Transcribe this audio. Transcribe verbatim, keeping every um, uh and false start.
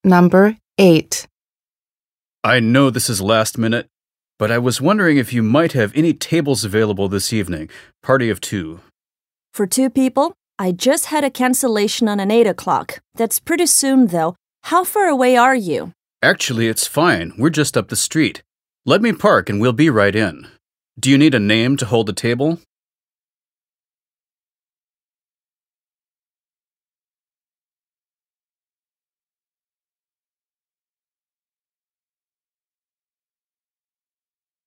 Number eight. I know this is last minute, but I was wondering if you might have any tables available this evening. Party of two. For two people, I just had a cancellation on an eight o'clock. That's pretty soon, though. How far away are you? Actually, it's fine. We're just up the street. Let me park and we'll be right in. Do you need a name to hold the table?